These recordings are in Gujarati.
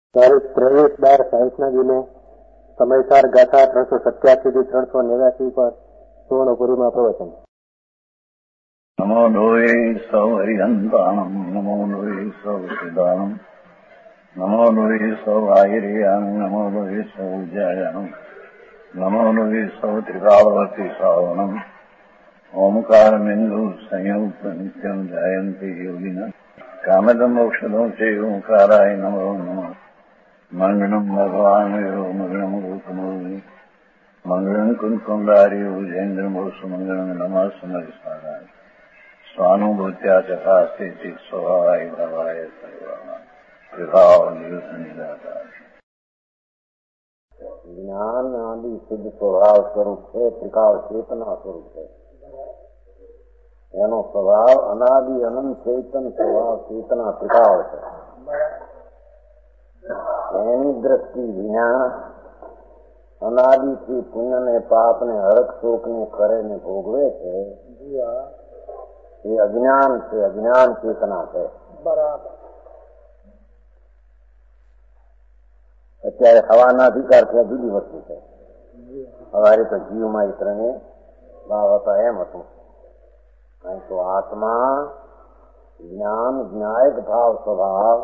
તારીખ 23/12/60 દિને સમયસાર ગાથા 387 થી 389 પર પૂર્ણપુરીમાં પ્રવચન. નમો લોહે સૌ હરિહંતાણમ, નમો લોહે સૌ સિદ્ધાણમ, નમો લોહે સૌ આહિર્યાણમ, નમો લોહે સૌ જયાણમ, નમો લોહે સૌ ત્રિકાળવતી શ્રાવણમ, ઓમકારમિંદુ સંયુક્ત નિત્યમ જાયંતિ યોગિના કામદમ મોક્ષદો છે ઓંકારાય નમો નમઃ. મંગળમ ભગવાન મંગળમ ગૌતમોની મંગળમ કુંકુંડારી ઉજેન્દ્રમો સુમંગળમ નમઃ સમરિસ્વારાય સ્વાનુભૂત્યા ચકાસ્તે ચિત સ્વભાવાય ભાવાય સર્વાના વિભાવ નિયુત નિરાકાર. જ્ઞાન આદિ શુદ્ધ સ્વભાવ સ્વરૂપ છે, ત્રિકાળ ચેતના સ્વરૂપ છે. એનો સ્વભાવ અનાદિ અનંત ચેતન સ્વભાવ ચેતના ત્રિકાળ છે. એની દ્રષ્ટિ વિના અનાદિથી પુણ્ય ને પાપ ને હરક શોક ને કરે ને ભોગવે છે એ અજ્ઞાન છે, અજ્ઞાન ચેતના છે. બરાબર. અત્યારે હવાના અધિકાર ત્યાં જુદી વસ્તુ છે. હવારે તો જીવમાં ત્રણે ભાવ હતા એમ હતું. કારણ તો આત્મા જ્ઞાન જ્ઞાયક ભાવ સ્વભાવ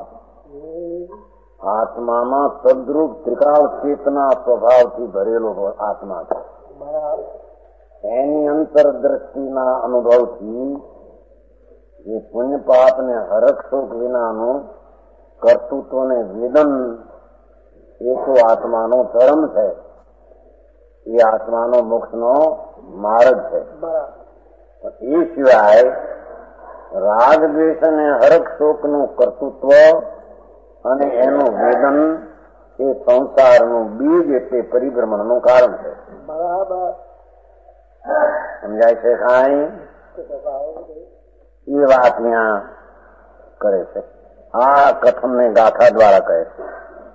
આત્મામાં સદરૂપ ત્રિકાળ ચેતના સ્વભાવથી ભરેલો આત્મા છે. એની અંતરદ્રષ્ટિના અનુભવથી જે પુણ્ય પાપ ને હરક શોક વિનાનું કર્તૃત્વ ને વેદન એ તો આત્માનો ધર્મ છે. એ આત્માનો મોક્ષનો માર્ગ છે. એ સિવાય રાગ દ્વેષ અને હરક શોકનું કર્તૃત્વ અને એનું વેદન એ સંસારનું બીજ એટલે પરિભ્રમણનું કારણ છે. બરાબર સમજાય છે? કાંઈ એ વાત ત્યાં કરે છે. આ કથનને ગાથા દ્વારા કહે છે.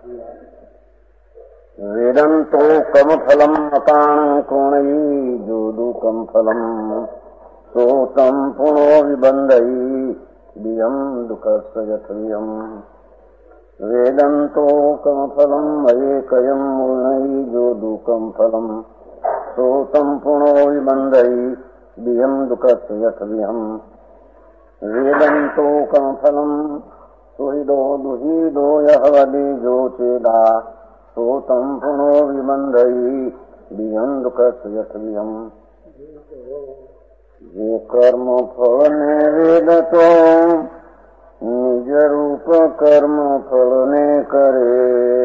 વેદંતો કમ ફલમ અપાણ કોણઈ જોદુકમ ફલમ સોતમ પુણો વિબંધઈ દિયમ દુઃખસ્યથવ્યમ. વેદંતો કમ ફલમ એકયમ મૂર્ણઈ જોદુકમ ફલમ સોતમ પુણો વિબંધઈ દિયમ દુઃખસ્યથવ્યમ. વેદંતો કમ ફલમ સુહિદો દુહિદો યહવદે જો ચેદા સોતમ પુણો વિબંધઈ દિયમ દુઃખસ્યથવ્યમ. જે કર્મ ફળ ને વેદતો નિજ રૂપ કર્મ ફળ ને કરે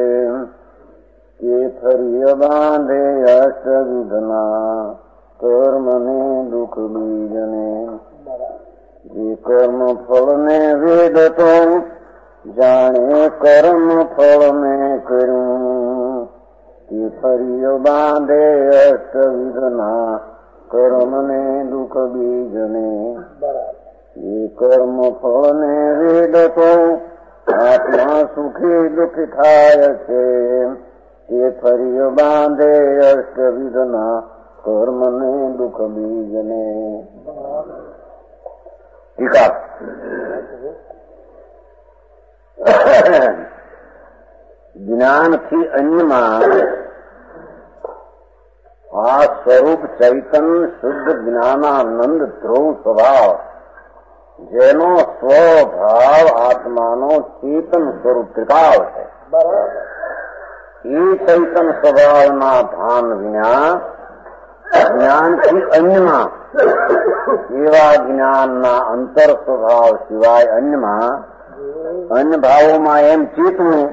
તે ફરી બાંધે અષ્ટવિધના કર્મ ને દુઃખ બીજને. જે કર્મ ફળ ને વેદતો જાણે કર્મ ફળ ને કર્યું તે ફરી બાંધે અષ્ટવિધના કર્મ ને દુઃખ બીજને. એ કર્મ ફળ ને વેદતો આત્મા સુખી દુઃખી થાય છે તે ફરી બાંધે અષ્ટવિધના કર્મ ને દુઃખ બીજને. ટીકા. જ્ઞાનથી અન્યમાં આ સ્વરૂપ ચૈતન શુદ્ધ જ્ઞાનાનંદ ધ્રુવ સ્વભાવ જેનો સ્વભાવ આત્માનો ચેતન સ્વરૂપ ત્રિકાળ છે. એ ચૈતન સ્વભાવના ભાન વિના જ્ઞાનથી અન્યમાં એવા જ્ઞાનના અંતર સ્વભાવ સિવાય અન્યમાં અન્ય ભાવોમાં એમ ચેતવું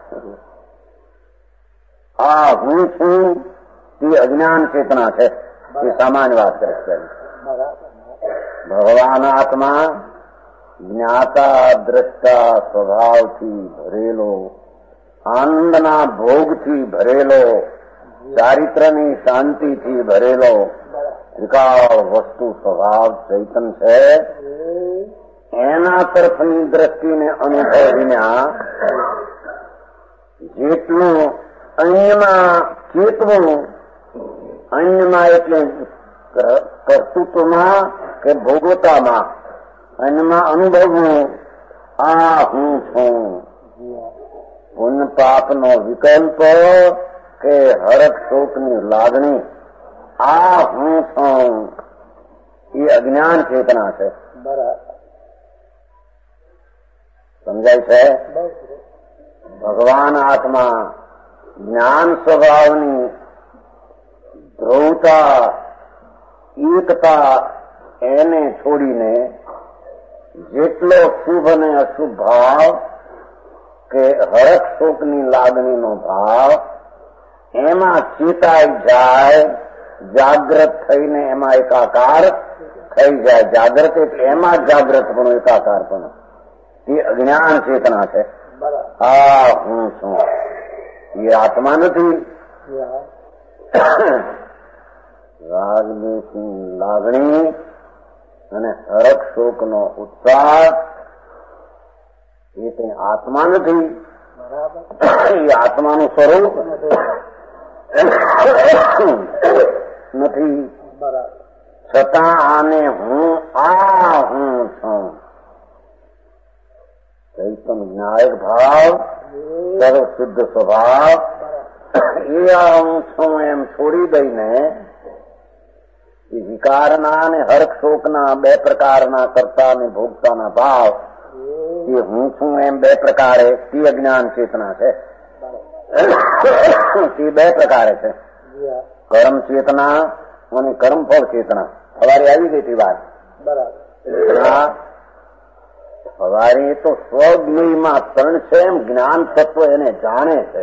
આ હું છું તે અજ્ઞાન ચેતના છે. એ સામાન્ય વાત કરે છે. ભગવાન આત્મા જ્ઞાતા દ્રષ્ટા સ્વભાવથી ભરેલો, આનંદના ભોગથી ભરેલો, ચારિત્રની શાંતિથી ભરેલો ત્રિકાળ વસ્તુ સ્વભાવ ચૈતન છે. એના તરફની દ્રષ્ટિને અનુભવ વિના જેટલું અન્યમાં ચેતવું, અન્યમાં એટલે કર્તૃત્વમાં કે ભોગવતામાં, અન્યમાં અનુભવવું આ હું છું પુણ્ય પાપનો વિકલ્પ કે હરખ શોકની લાગણી, આ હું છું, એ અજ્ઞાન ચેતના છે. સમજાય છે? ભગવાન આત્મા જ્ઞાન સ્વભાવની ધ્રુવતા, એકતા એને છોડીને જેટલો શુભ અને અશુભ ભાવ કે હરખ શોકની લાગણીનો ભાવ એમાં ચેતાઈ જાય, જાગ્રત થઈને એમાં એકાકાર થઈ જાય. જાગ્રત એટલે એમાં જાગ્રત પણ એકાકાર પણ, એ અજ્ઞાન ચેતના છે. આ હું છું, એ આત્મા નથી. રાગ દ્વેષની લાગણી અને હરખ શોકનો ઉત્સાહ એ તે આત્મા નથી. એ આત્માનું સ્વરૂપ નથી. છતાં આને હું છું, ચૈતન જ્ઞાયક ભાવ, સર્વ શુદ્ધ સ્વભાવ, એ હું છું એમ છોડી દઈને એ વિકારના અને હર્ષ શોકના બે પ્રકારના કરતા અને ભોગતાના ભાવ, એ હું છું એમ બે પ્રકારે, તે અજ્ઞાન ચેતના છે. તે બે પ્રકારે છે, કર્મ ચેતના અને કર્મફળ ચેતના. સવારે આવી ગઈ હતી વાત. સવારે તો સ્વજ્ઞમાં તરણ છે એમ જ્ઞાન તત્વ એને જાણે છે.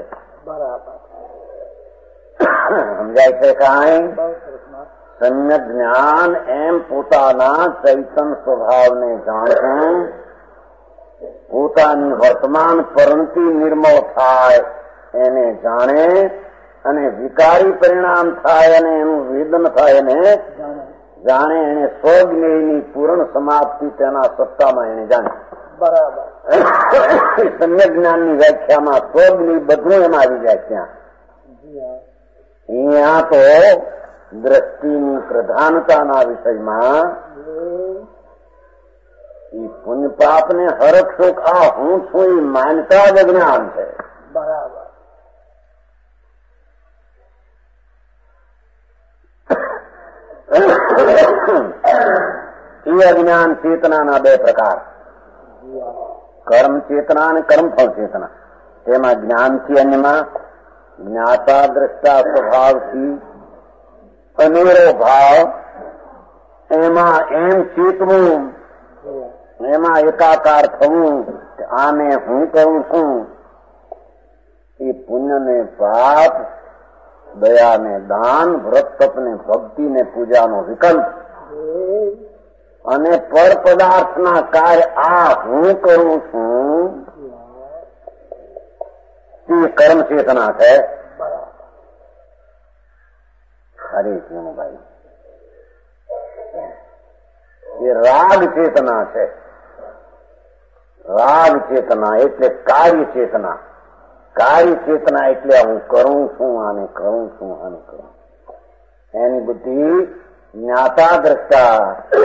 સમજાય છે કાંઈ? સમ્યક જ્ઞાન એમ પોતાના ચૈતન સ્વભાવને જાણવું, પોતાની વર્તમાન પરંતિ નિર્મળ થાય એને જાણે, અને વિકારી પરિણામ થાય અને એનું વેદન થાય એને જાણે. એને સ્વજ્ઞની પૂર્ણ સમાપ્તિ તેના સત્તામાં એને જાણે. બરાબર. સમ્યક જ્ઞાનની વ્યાખ્યામાં સ્વજ્ઞ બધું એમાં આવી જાય. ત્યાં અહીંયા તો દ્રષ્ટિની પ્રધાનતાના વિષયમાં એ પુણ્ય પાપને હરખ શોક આ હું છું એ માનતા જ જ્ઞાન છે. બરાબર. એ અજ્ઞાન ચેતનાના બે પ્રકાર, કર્મ ચેતના અને કર્મફળ ચેતના. તેમાં જ્ઞાનથી અન્યમાં જ્ઞાતા દ્રષ્ટા સ્વભાવથી અનેરો ભાવ, એમાં એમ ચેતવું, એમાં એકાકાર થવું, આને હું કરું છું. એ પુણ્ય ને પાપ, દયા ને દાન, વ્રત તપ ને ભક્તિ ને પૂજાનો વિકલ્પ, અને પર પદાર્થના કાર્ય આ હું કરું છું તે કર્મ ચેતના છે. હરે ભાઈ, એ રાગ ચેતના છે. રાગ ચેતના એટલે કાર્ય ચેતના. કાર્ય ચેતના એટલે હું કરું છું, આને કરું છું, આને કરું. એની બુદ્ધિ જ્ઞાતા દ્રષ્ટા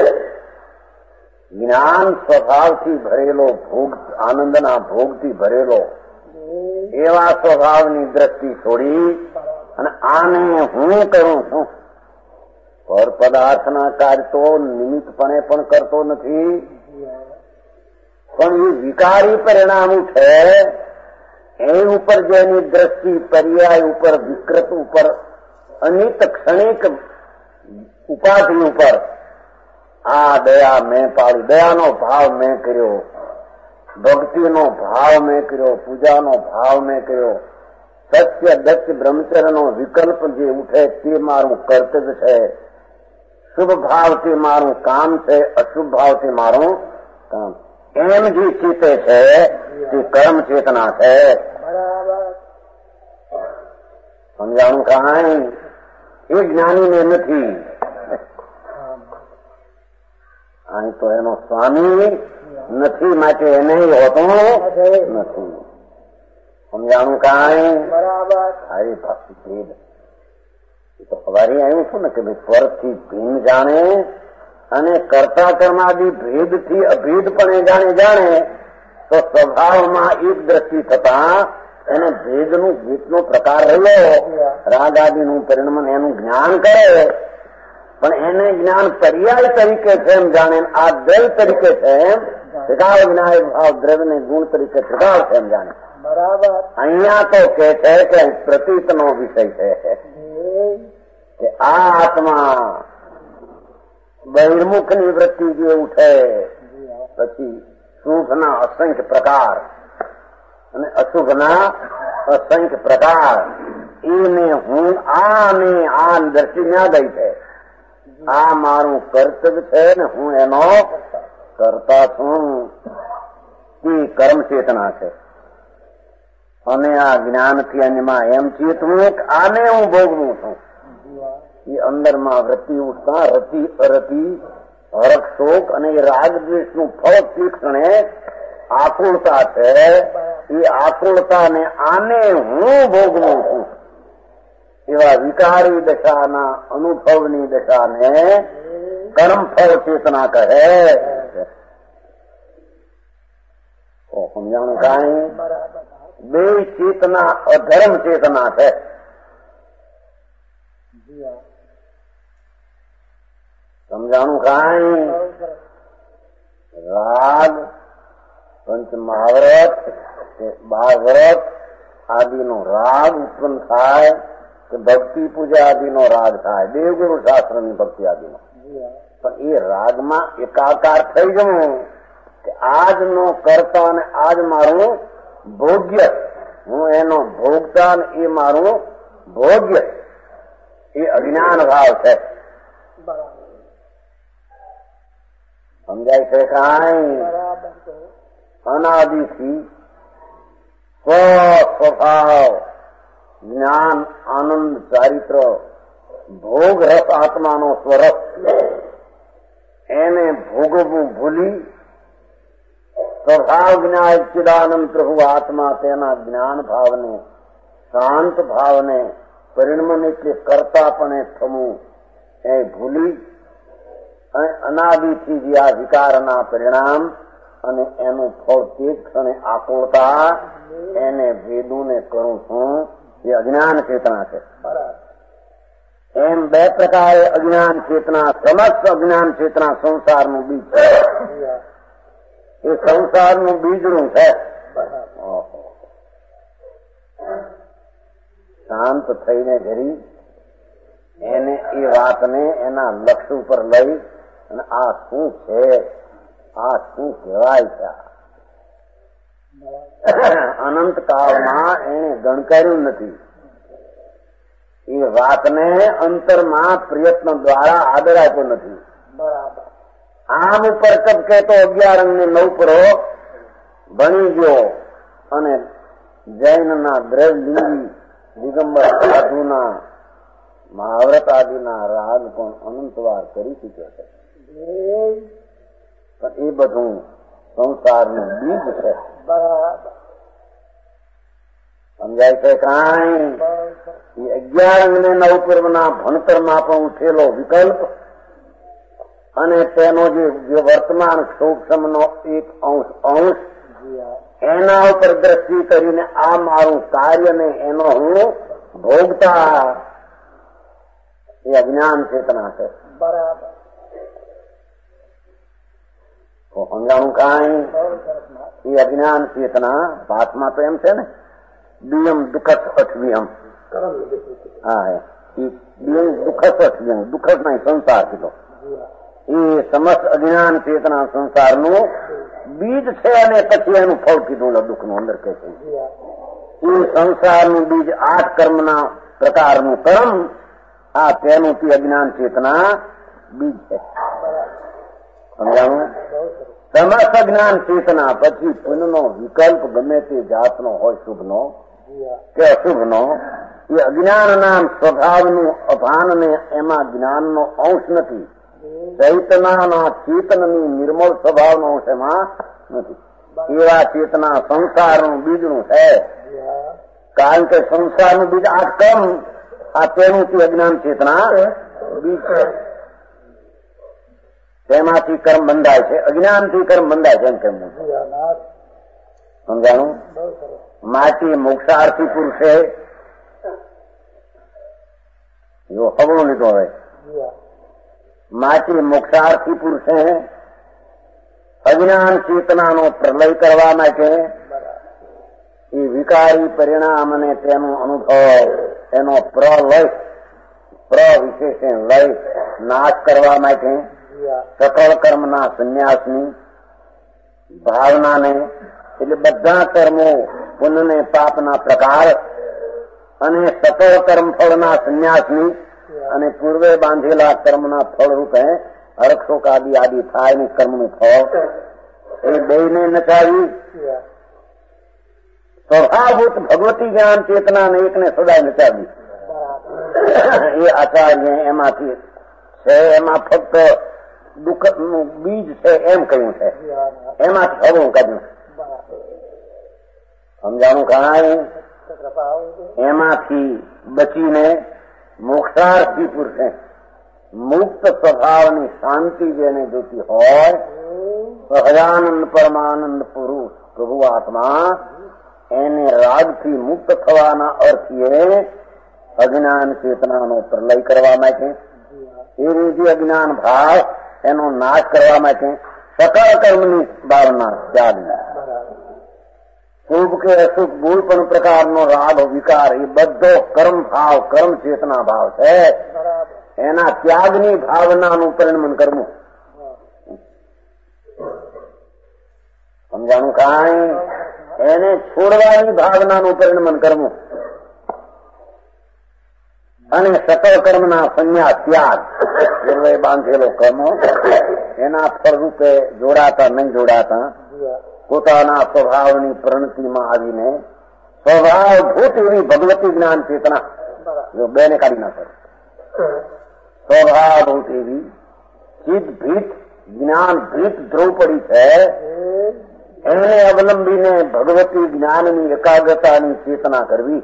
જ્ઞાન સ્વભાવથી ભરેલો, ભોગ આનંદના ભોગથી ભરેલો એવા સ્વભાવની દ્રષ્ટિ છોડી અને આને હું કરું છું. પર પદાર્થના કાર્ય તો નિમિત્તપણે પણ કરતો નથી, પણ એ વિકારી પરિણામ છે એ ઉપર જેની દ્રષ્ટિ પર્યાય ઉપર, વિકૃત ઉપર, અનિત ક્ષણિક ઉપાધિ ઉપર આ દયા મેં પાડી, દયાનો ભાવ મેં કર્યો, ભક્તિનો ભાવ મેં કર્યો, પૂજાનો ભાવ મેં કર્યો, સત્ય દત્ત બ્રહ્મચર્યનો વિકલ્પ જે ઉઠે તે મારું કર્તવ્ય છે, શુભ ભાવથી મારું કામ છે, અશુભ ભાવથી મારું કામ, એમ જે ચેતે છે તે કર્મ ચેતના છે. સમજાણું કાંઈ? એ જ્ઞાનીને નથી. અહીં તો એનો સ્વામી નથી, માટે એને હોતો નથી. સમજાણું કાંઈ? સારી ભક્તિ ભેદ એ તો સવારે આવ્યું છું ને કે ભાઈ સ્વરથી ભિન્ન જાણે અને કરતા કર્માદી ભેદથી અભેદપણે જાણે તો સ્વભાવમાં એક દ્રષ્ટિ થતા એને ભેદનું ગીતનો પ્રકાર રહ્યો, રાગ આદિનું પરિણમન એનું જ્ઞાન કરે, પણ એને જ્ઞાન પર્યાય તરીકે છે એમ જાણે, આ દ્રવ્ય તરીકે છે એમ ત્રિકાળ વિનાયક ભાવ દ્રવ્યને ગુણ તરીકે ત્રિકાળ છે એમ જાણે. બરાબર. અહીંયા તો કે છે કે પ્રતીતનો વિષય છે કે આ આત્મા બહિર્મુખની વૃત્તિ જે ઉઠે, પછી શુભના અસંખ્ય પ્રકાર અને અશુભના અસંખ્ય પ્રકાર, એને હું આને આ દ્રષ્ટિ ના ગઈ છે. આ મારું કર્તવ્ય છે ને હું એનો કરતા છું. એ કર્મ ચેતના છે. અને આ જ્ઞાનથી અન્યમાં એમ ચેતવું કે આને હું ભોગવું છું. એ અંદરમાં વૃત્તિ ઉઠતા રતિ અરતિ હરક શોક અને એ રાગ દ્વેષનું ફળ તીક્ષણે આકુળતા છે. એ આકુળતાને આને હું ભોગવું છું એવા વિકારી દશાના અનુભવની દશાને કર્મફળ ચેતના કહે. સમજાણું કાંઈ? બે ચેતના અધર્મ ચેતના છે. સમજાણું કાંઈ? રાગ પંચ મહાવ્રત કે 12 વ્રત આદિનો રાગ ઉત્પન્ન થાય કે ભક્તિ પૂજા આદિનો રાગ થાય, દેવગુરુ શાસ્ત્રની ભક્તિ આદિનો. પણ એ રાગમાં એકાકાર થઈ જવું કે આજનો કરતા ને આજ મારું ભોગ્ય, હું એનો ભોગતા ને એ મારું ભોગ્ય, એ અજ્ઞાન ભાવ છે. સમજાય છે કાંઈ? અનાદિથી સ્વભાવ જ્ઞાન આનંદ ચારિત્ર ભોગ રસ આત્માનો સ્વરસ, એને ભોગવવું ભૂલી સ્વભાવ જ્ઞાન ચિદાનંદ પ્રભુ આત્મા તેના જ્ઞાન ભાવને શાંત ભાવને પરિણમન એટલે કરતાપણે થવું એ ભૂલી અનાદિથી જે આ વિકારના પરિણામ અને એનું ફળ તે ક્ષણે આકુળતા એને વેદુને કરું છું, એ અજ્ઞાન ચેતના છે. એમ બે પ્રકારે અજ્ઞાન ચેતના, સમસ્ત અજ્ઞાન ચેતના સંસારનું બીજ છે. એ સંસારનું બીજડું છે. શાંત થઈને ઘરી એને એ વાતને એના લક્ષ્ય ઉપર લઈ અને આ શું છે, આ શું કહેવાય છે, અનંત કાળમાં એને ગણકાર્યું નથી. એ વાતને અંતરમાં પ્રયત્ન દ્વારા આદર આપ્યો નથી. આમ ઉપર કબ કહેતો 11 અંગને 9 પરો ભણી ગયો અને જૈનના દ્રવ્યલિંગી દિગંબર સાધુના મહાવ્રત આદિના રાગ પણ અનંતવાર કરી ચૂક્યો છે. પણ એ બધું સંસારનું બીજ છે. સમજાય છે કાંઈ? એ 11 અંગને 9 પર્વના ભણતરમાં પણ ઉઠેલો વિકલ્પ અને તેનો જે વર્તમાન સૂક્ષ્મનો એક અંશ એના ઉપર દ્રષ્ટિ કરીને આ મારું કાર્ય ને એનો હું ભોગતા, એ અજ્ઞાન ચેતના છે. બરાબર. તો સમજાણું કાંઈ? એ અજ્ઞાન ચેતના ભાતમાં તો એમ છે ને, દિયમ દુઃખસ અઠવિયમ. હા, એ દિયમ દુઃખસ અઠવિયમ, દુઃખસ નહીં સંસાર કીધો. એ સમસ્ત અજ્ઞાન ચેતના સંસારનું બીજ છે અને પછી એનું ફળ કીધું દુઃખનું અંદર કે છે. એ સંસારનું બીજ 8 કર્મના પ્રકારનું કર્મ, આ તેનું તે અજ્ઞાન ચેતના બીજ છે. સમજાણું? સમસ્ત અજ્ઞાન ચેતના પછી પુનઃનો વિકલ્પ ગમે તે જાતનો હોય, શુભનો કે અશુભનો, એ અજ્ઞાનના સ્વભાવનું અભાનને એમાં જ્ઞાનનો અંશ નથી. ચૈતનાના ચેતનની નિર્મળ સ્વભાવનો અંશ એમાં નથી. એવા ચેતના સંસારનું બીજનું છે. કારણ કે સંસારનું બીજ 8 કર્મ, આ તેનું તે અજ્ઞાન ચેતના બીજ છે. તેમાંથી કર્મ બંધાય છે, અજ્ઞાનથી કર્મ બંધાય છે એમ કેમ સમજાણું? માટી મોક્ષાર્થી પુરુષે જો હવળો લીધો હવે માટી મોક્ષાર્થી પુરુષે અજ્ઞાન ચેતનાનો પ્રલય કરવા માટે એ વિકારી પરિણામ અને તેનો અનુભવ એનો પ્રલય વિશેષે લય નાશ કરવા માટે સકળ કર્મના સંન્યાસની ભાવનાને એટલે બધા કર્મો પુણ્ય પાપના પ્રકાર અને સકળ કર્મ ફળના સંન્યાસની અને પૂર્વે બાંધેલા કર્મના ફળ રૂપે હરક્ષોક આદિ થાય ને કર્મનું ફળ એ બેને નચાવી સ્વભાવભૂત ભગવતી જ્ઞાન ચેતના ને એકને સદાય નચાવી એ આચાર્ય એમાંથી છે. એમાં ફક્ત દુઃખનું બીજ છે એમ કહ્યું છે, એમાંથી હવું કાઢ્યું. સમજાણું? કાંઈ એમાંથી બચીને મોક્ષાર્થી પુરુષે મુક્ત સ્વભાવની શાંતિ જેને જોતી હોય સહજાનંદ પરમાનંદ પુરુષ પ્રભુ આત્મા એને રાગથી મુક્ત થવાના અર્થે અજ્ઞાન ચેતનાનો પ્રલય કરવા માટે એ રીતે અજ્ઞાન ભાવ એનો નાશ કરવા માટે સકળ કર્મની ભાવના ત્યાગ, શુભ કે અશુભ કોઈ પણ પ્રકારનો રાગ વિકાર એ બધો કર્મ ભાવ કર્મ ચેતના ભાવ છે. એના ત્યાગની ભાવનાનું પરિણમન કરવું. સમજાણું? કાંઈ એને છોડવાની ભાવનાનું પરિણમન કરવું અને સકળ કર્મના સંન્યાસ ત્યાગ પૂર્વે બાંધેલો કર્મો એના ફળરૂપે જોડાતા નહીં જોડાતા પોતાના સ્વભાવની પ્રણતિમાં આવીને સ્વભાવભૂત એવી ભગવતી જ્ઞાન ચેતના જો બેને કાઢી નાખે સ્વભાવભૂત એવી ચિત્ત ભીત જ્ઞાન ભીત દ્રૌપદી છે એને અવલંબીને ભગવતી જ્ઞાનની એકાગ્રતાની ચેતના કરવી.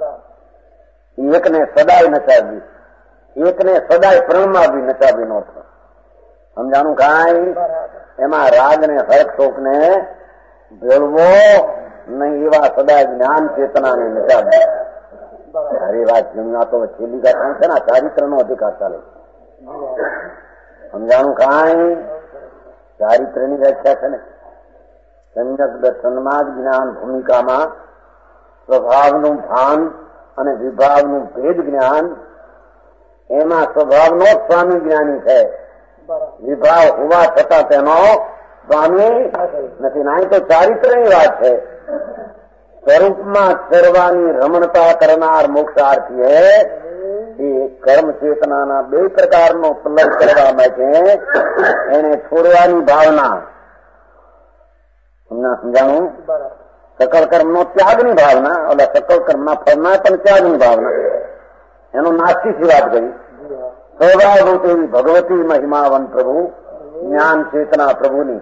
એકને સદાય નચાવી, એકને સદાય પ્રણમાવી નચાવી નો થાય. સમજાણું? કાંઈ એમાં રાગ ને હર્ષ શોક ને ભેળવો નહીં, એવા સદાય જ્ઞાન ચેતનાને નચાવી. અરે વાત જમના તો છેલ્લી ઘટના છે ને ચારિત્રનો અધિકાર ચાલે. સમજાણું? કાંઈ ચારિત્રની વ્યાખ્યા છે ને સંયક દર્શનમાં જ જ્ઞાન ભૂમિકામાં સ્વભાવનું ભાન અને વિભાવનું ભેદ જ્ઞાન, એમાં સ્વભાવનો સ્વામી જ્ઞાની છે, વિભાવ હોવા છતાં તેનો સ્વામી નથી. નહીં તો ચારિત્રની વાત છે. સ્વરૂપમાં ચરવાની રમણતા કરનાર મોક્ષાર્થીએ એ કર્મ ચેતનાના બે પ્રકારનો પ્રલય કરવા માટે એને છોડવાની ભાવના. સમજાણું? સકળ કર્મનો ત્યાગની ભાવના, ઓલા સકળ કર્મના ફળના પણ ત્યાગની ભાવના, એનો નાસ્તિકથી વાત કરી. સ્વભાવભૂત એવી ભગવતી મહિમાવન પ્રભુ જ્ઞાન ચેતના પ્રભુની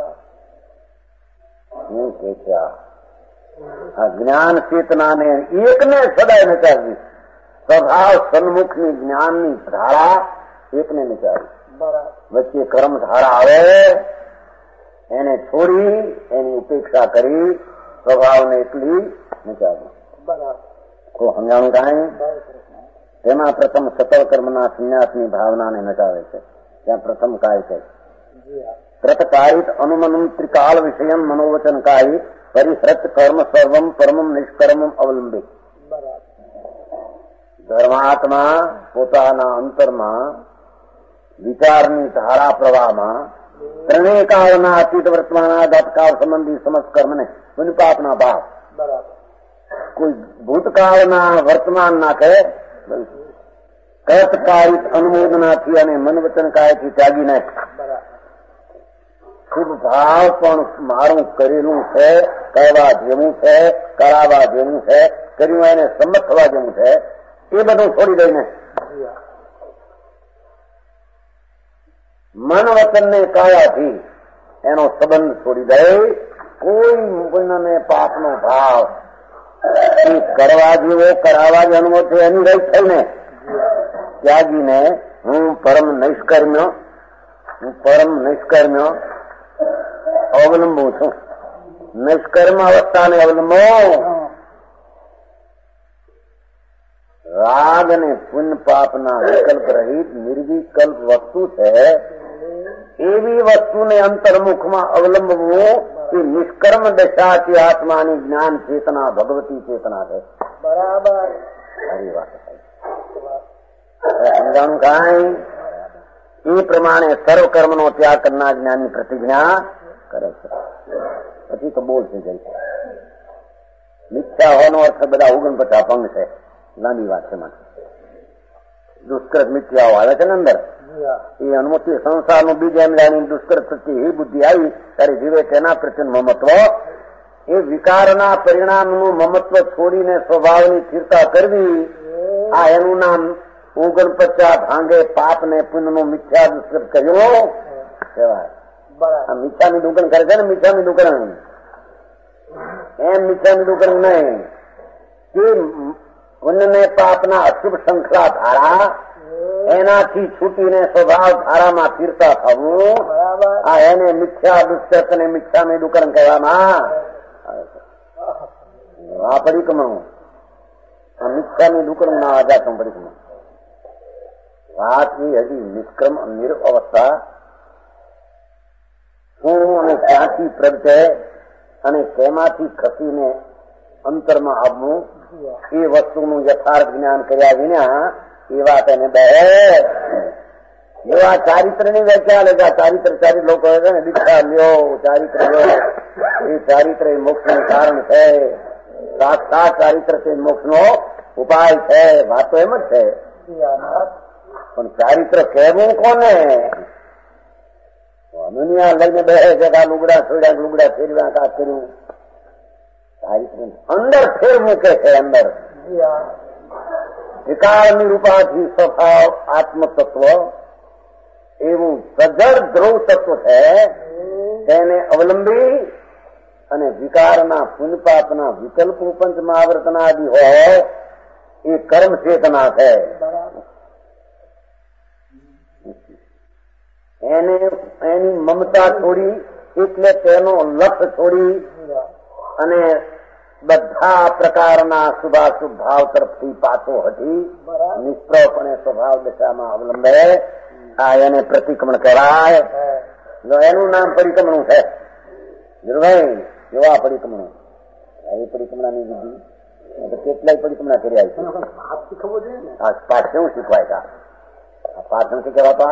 શું કે છે? આ જ્ઞાન ચેતનાને એકને સદાય નચાવવી. સ્વભાવ સન્મુખની જ્ઞાનની ધારા એકને નચાવી, વચ્ચે કર્મ ધારા આવે એને છોડી એની ઉપેક્ષા કરી સ્વભાવને એકલી નચાવી. સમજાણું? કાંઈ તેમાં પ્રથમ સકળ કર્મના સંન્યાસની ભાવનાને નચાવે છે. ત્યાં પ્રથમ કાય છે પ્રતકારિત અનુમનમ ત્રિકાલ વિષયમ મનોવચન કાય પરિહૃત કર્મ સર્વમ પરમમ નિષ્કર્મમ અવલંબે. ધર્માત્મા પોતાના અંતરમાં વિચારની ધારા પ્રવાહમાં ત્રણેય કાળના અતીત વર્તમાન કાળ સંબંધી સમસ્ત કર્મને પુનિપાપના ભાવ કોઈ ભૂતકાળના વર્તમાન નાખે કર્તકારિત અનુમોદનાથી અને મન વચન કાયથી ત્યાગીને શુભ ભાવ પણ મારું કરેલું છે, કહેવા જેવું છે, કરાવવા જેવું છે, કર્યું એને સંમત થવા જેવું છે, એ બધું છોડી દઈને મન વચન ને કાયાથી એનો સંબંધ છોડી દે. કોઈ પુણ્ય ને પાપનો ભાવ કરવા જેવો કરાવવા જ અનુભવ છે એની રહીત થઈને ત્યાગીને હું પરમ નિષ્કર્મ્ય અવલંબું છું. નિષ્કર્મ અવસ્થાને અવલંબો. રાગ અને પુણ્ય પાપના વિકલ્પ રહિત નિર્વિકલ્પ વસ્તુ છે. એવી વસ્તુને અંતર્મુખમાં અવલંબવું એ નિષ્કર્મ દશાથી આત્માની જ્ઞાન ચેતના ભગવતી ચેતના છે. બરાબર. સારી વાત સમજાણું કાંઈ? એ પ્રમાણે સર્વ કર્મનો ત્યાગ કરનાર જ્ઞાની પ્રતિજ્ઞા કરે છે. પછી તો બોલ થઈ જાય છે. મિથ્યા હોવાનો અર્થ બધા 49 ભંગ છે. લાંબી વાત છે. માટે દુષ્કૃત મિથ્યાઓ આવે છે ને અંદર, એ અનુમતિ સંસારનું બીજ એમ જાણી દુષ્કૃત પ્રત્યે એ બુદ્ધિ આવી ત્યારે જીવે તેના પ્રત્યેનું મમત્વ, એ વિકારના પરિણામનું મમત્વ છોડીને સ્વભાવની સ્થિરતા કરવી, આ એનું નામ 49 ભાંગે પાપ ને પુણ્યનું મિથ્યા દુષ્કૃત કર્યો કહેવાય. આ મિથ્યાનું દુકન કરે છે ને, મિથ્યાનું દુકન એમ મિથ્યાનું દુકન નહીં કે પુણ્યને પાપના અશુભ શૃંખલા ધારા એનાથી છૂટીને સ્વભાવ ધારામાં ફીરતા થવું, આ એને મિથ્યા દુષ્કૃત અને મિથ્યાનું દુકન કહેવામાં આવે છે. આ પરિક્રમણ આ મિથ્યાનું દુકન ના આજાતું પરિક્રમણ વાત એ હજી નિષ્ક્રમ નિર અવસ્થા શું અને ક્યાંથી પ્રગટે અને તેમાંથી ખસીને અંતરમાં આવવું, એ વસ્તુનું યથાર્થ જ્ઞાન કર્યા વિના એ વાત એને બે એવા ચારિત્રની વ્યાખ્યા લેતા. ચારિત્ર લોકો છે ને, દીક્ષા લ્યો, ચારિત્ર લ્યો, એ ચારિત્ર એ મોક્ષનું કારણ છે. સાક્ષાત ચારિત્ર છે મોક્ષનો ઉપાય છે. વાત તો એમ જ છે. પણ ચારિત્ર કહેવું કોને? દુનિયા લઈને બેસે છે કે લુગડા છોડ્યા, લુગડા ફેરવ્યા, કા કર્યું. ચારિત્ર અંદર ફેર મૂકે છે. અંદર વિકારની રૂપાથી સ્વભાવ આત્મતત્વ એવું સજળ ધ્રુવ તત્વ છે. તેને અવલંબી અને વિકારના પુણ્યપાપના વિકલ્પ પંચમહાવર્તનાદિ હોય એ કર્મ ચેતના છે. એને એની મમતા છોડી, એટલે તેનો લક્ષ છોડી અને બધા પ્રકારના શુભાશુભ ભાવ તરફથી પાછો હટી નિષ્પ્રભપણે સ્વભાવ દશામાં અવલંબે, આ એને પ્રતિક્રમણ કહેવાય. એનું નામ પરિક્રમણ છે. ભાઈ એવા પરિક્રમણ, એ પરિક્રમણાની વિધિ કેટલાય પરિક્રમણા કર્યા છે. પાઠ કેવું શીખવાય છે? આ પાઠ નથી કહેવાતા.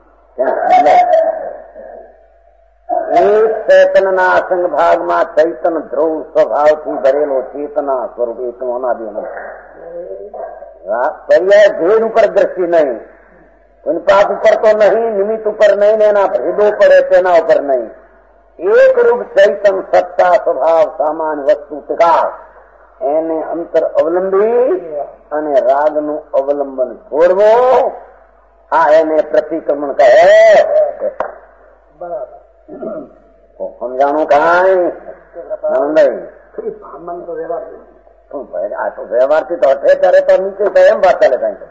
એક ચેતનના અસંગ ભાગમાં ચૈતન ધ્રુવ સ્વભાવથી ભરેલો ચેતના સ્વરૂપ એક અનાદિ પર્યાય ભેદ ઉપર દ્રષ્ટિ નહીં, કોઈ પાપ ઉપર તો નહીં, નિમિત્ત ઉપર નહીં, એના ભેદો પડે તેના ઉપર નહીં. એક રૂપ ચૈતન સત્તા સ્વભાવ સામાન્ય વસ્તુ ટીકા એને અંતર અવલંબી અને રાગનું અવલંબન છોડવું, આ એને પ્રતિક્રમણ કહે. બરાબર સમજાણું કાંઈ? આ તો વ્યવહારથી તો અઠે ત્યારે તો નીચે તો એમ વાત ચાલે કઈ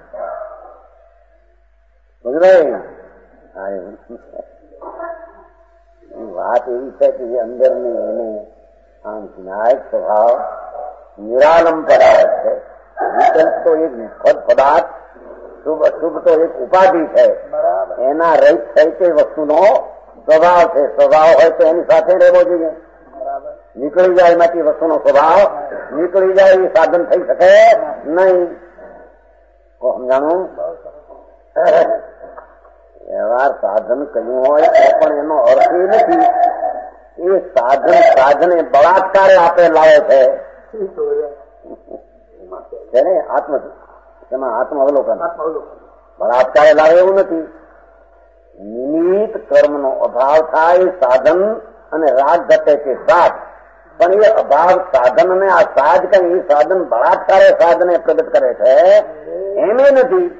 વાત એવી છે કે જે અંદરની એને આમ ન્યાયિક સ્વભાવ નિરાલંબ પદાર્થ છે. વિકલ્પ તો એક પદ પદાર્થ, શુભ અશુભ તો એક ઉપાધિ છે. એના રહિત થઈ તે વસ્તુનો સ્વભાવ છે. સ્વભાવ હોય તો એની સાથે રહેવો જોઈએ. નીકળી જાય એમાંથી વસ્તુનો સ્વભાવ નીકળી જાય એ સાધન થઈ શકે નહીં. સમજાણું? વ્યવહાર સાધન કહ્યું હોય તો પણ એનો અર્થ એ નથી એ સાધને બળાત્કારે આપે લાવે છે ને. તેમાં આત્મ અવલોકન બળાત્કારે લાવે એવું નથી. નિમિત્ત કર્મનો અભાવ થાય સાધન અને રાગ ઘટે છે સાધ, પણ એ અભાવ સાધન અને આ સાધ કઈ એ સાધન બળાત્કારે સાધને પ્રગટ કરે છે એમ નથી.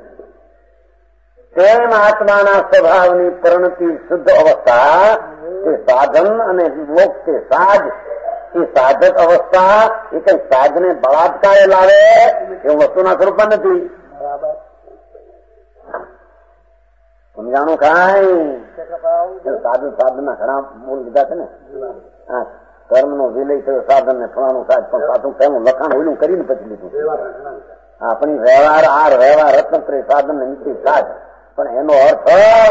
તેમ આત્માના સ્વભાવની પરિણતિ શુદ્ધ અવસ્થા એ સાધન અને મોક્ષ તે સાધ, એ સાધક અવસ્થા એ કઈ સાધને બળાત્કારે લાવે એવું વસ્તુના સ્વરૂપમાં નથી. સમજાણું કાંઈ? સાધુ સાધના ઘણા મૂળ લીધા છે ને. કર્મનો વિલય થયો, સાધન ને ફલાણું સાધ, પણ સાધુ પહેલું લખાણ ઓલું કરીને પછી લીધું. આપણી વ્યવહાર આર વ્યવહાર રત્નત્રય સાધન ને નીતિ સાધ, પણ એનો અર્થ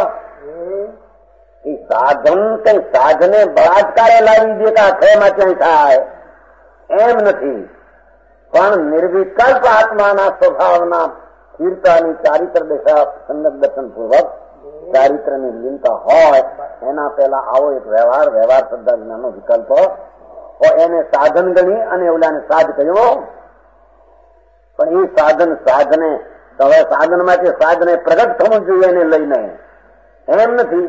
સાધન કઈ સાધને બળાત્કારે લાવી દે કે આખેમાં ક્યાંય થાય એમ નથી, પણ નિર્વિકલ્પ આત્માના સ્વભાવના સ્થિરતાની ચારિત્ર દિશા સંગત દર્શન પૂર્વક ચારિત્રની લીનતા હોય એના પહેલા આવો એક વ્યવહાર શ્રદ્ધા વિનાનો વિકલ્પ એને સાધન ગણી અને ઓલાને સાધ કહ્યો. પણ એ સાધને હવે સાધન માંથી સાધને પ્રગટ થવું જોઈએ એને લઈને, એમ નથી.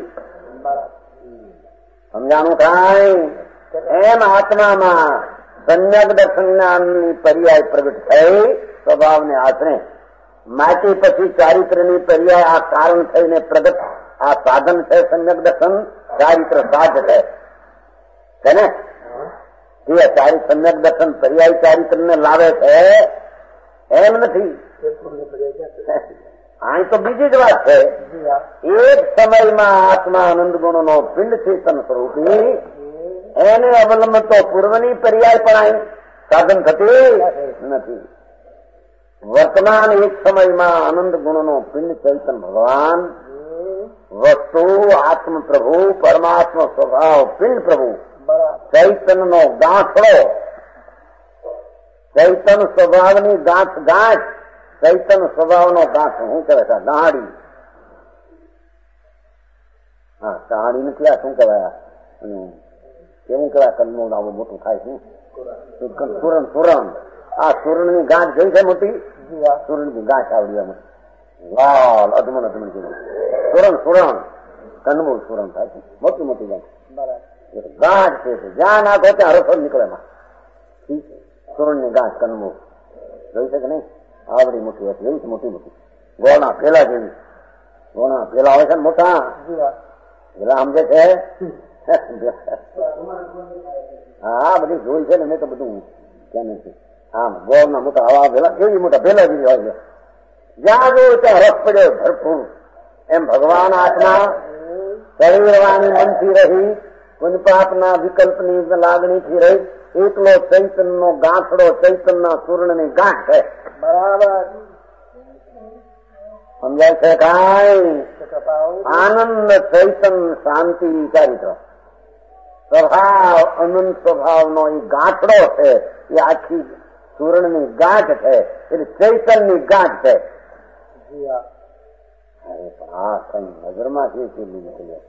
સમજાણું થાય એમ આત્મામાં સંયગ દર્શનની પર્યાય પ્રગટ થઈ સ્વભાવને આશરે, માટે પછી ચારિત્રની પર્યાય આ કારણ થઈને પ્રગટ આ સાધન છે. સંયગ દર્શન ચારિત્ર સાધ છે ને, એ સંયગ દર્શન પર્યાય ચારિત્ર ને લાવે છે એમ નથી. અહીં તો બીજી જ વાત છે. એક સમયમાં આત્મા આનંદ ગુણો નો પિંડ ચેતન સ્વરૂપી એને અવલંબતો પૂર્વની પર્યાય પણ અહીં સાધન થતી નથી. વર્તમાન એક સમયમાં આનંદ ગુણનો પિંડ ચૈતન ભગવાન વસ્તુ આત્મ પ્રભુ પરમાત્મા સ્વભાવ પિંડ પ્રભુ ચૈતનનો ગાંઠડો, ચૈતન સ્વભાવની ગાંઠ ચૈતન સ્વભાવનો ગાંઠ શું કહેવાય? ગાંડી. હા, ગાંડી નથી. આ શું કહેવાય? કેવું કહેવાય? કલનું આવું મોટું થાય છે સુરણ. આ સુરણ ની ગાંઠ જોઈ છે મોટી? સુરણ ની ગાંઠ આવડી લાલ અધમણ સુરણ કનમૂળ સુરણ થાય છે, મોટી મોટી ગાંઠ ગાંઠ છે. જ્યાં નાખો ત્યાં રસો નીકળે એમાં. સુરણ ની ગાંઠ કનમૂળ જોઈ છે કે નહીં? આવડી મોટી હતી, એવી મોટી ગોળના પેલા જેવી. ગોળના પેલા હોય છે ને મોટા, પેલા સમજે છે. હા, બધી જોઈ છે ને મેં તો બધું ક્યાં નથી. આમ ગોળના મોટા હવા પેલા એવી મોટા પેલા જેવી હોય છે. જ્યાં જોયું ત્યાં રસ પડ્યો ભરપૂર. એમ ભગવાન આત્મા શરીરવાની મનથી રહી, પુનપાપના વિકલ્પની લાગણીથી રહી, એકલો ચૈતનનો ગાંઠડો, ચૈતનના સુર્ણની ગાંઠ છે. બરાબર સમજાય છે? કાંઈ આનંદ ચૈતન શાંતિ ચારિત્ર સ્વભાવ અનંત સ્વભાવનો એ ગાંઠડો છે. એ આખી સુર્ણની ગાંઠ છે, એટલે ચૈતનની ગાંઠ છે. આ કઈ નજરમાંથી નીકળ્યો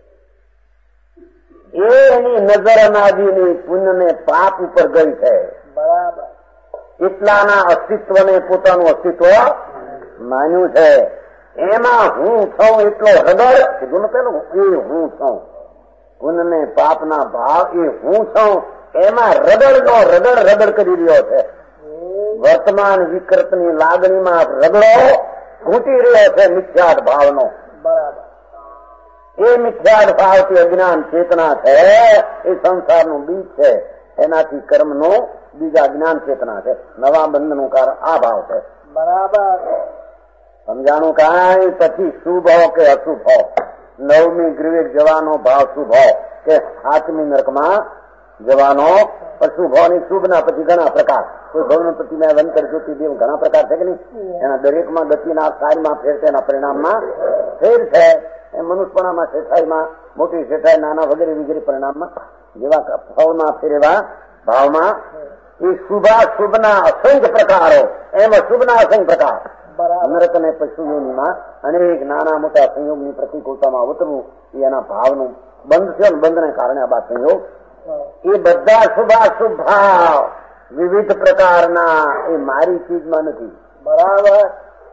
એની નજર અનાદિની પુણ્યને પાપ ઉપર ગઈ છે. બરાબર. એટલાના અસ્તિત્વને પોતાનું અસ્તિત્વ માન્યું છે. એમાં હું છું એટલો રગડ કીધું ને પેલું, એ હું છું. પુણ્યને પાપના ભાવ એ હું છું એમાં રગડ કરી રહ્યો છે. વર્તમાન વિકૃતની લાગણીમાં રગડો ઘૂંટી રહ્યો છે મિથ્યાદ ભાવનો. બરાબર. એ મિથ્યાદ ભાવથી અજ્ઞાન ચેતના છે, એ સંસારનું બીજ છે. એનાથી કર્મનું બીજા જ્ઞાન ચેતના છે. નવા બંધનું કારણ આ ભાવ છે. બરાબર સમજાણું? કાંઈ પછી શુભ હો કે અશુભ હો, 9મી ગ્રીવેટ જવાનો ભાવ શુભ હો કે 7મી નરકમાં જવાનો અશુભ ની શુભના પછી ઘણા પ્રકાર. કોઈ ભવન પ્રતિમા વંકર જ્યોતિદેવ ઘણા પ્રકાર છે કે નહીં? એના દરેકમાં ગતિના કાર્યમાં ફેર છે, એના પરિણામમાં ફેર છે. એ મનુષ્યપણામાં શેઠાઈમાં મોટી શેઠાઈ નાના વગેરે પરિણામમાં જેવા ભાવમાં ફેરેવા ભાવમાં એ શુભના અસંખ્ય પ્રકારો, એમ અશુભના અસંખ્ય પ્રકાર. નરક અને પશુઓમાં અનેક નાના મોટા સંયોગની પ્રતિકૂળતામાં ઉતરવું એ એના ભાવનું બંધ છે. બંધને કારણે આ બાદ સંયોગ એ બધા શુભાશુભ ભાવ વિવિધ પ્રકારના એ મારી ચીજમાં નથી. બરાબર.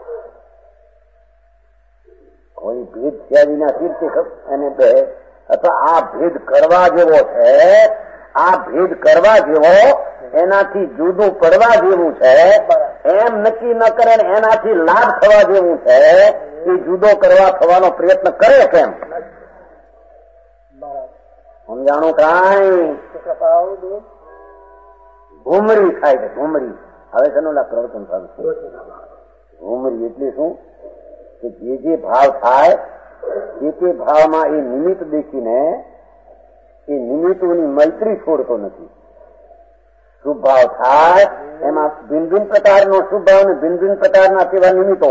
કોઈ ભેદ થયા વિના તીર્થે એને બે અથવા આ ભેદ કરવા જેવો છે, આ ભેદ કરવા જેવો એનાથી જુદું પડવા જેવું છે એમ નક્કી ન કરે, એનાથી લાભ થવા જેવું છે એ જુદો કરવા થવાનો પ્રયત્ન કરે કેમ? સમજાણું? કાંઈ ઘુમરી થાય છે. ઘુમરી હવે છે પ્રવચન થયું. ઘુમરી એટલે શું કે જે ભાવ થાય તે ભાવમાં એ નિમિત્ત દેખીને એ નિમિત્તોની મૈત્રી છોડતો નથી. શુભ ભાવ થાય એમાં ભિન્ન ભિન્ન પ્રકારનો શુભ ભાવ ને ભિન્ન ભિન્ન પ્રકારના તેવા નિમિત્તો.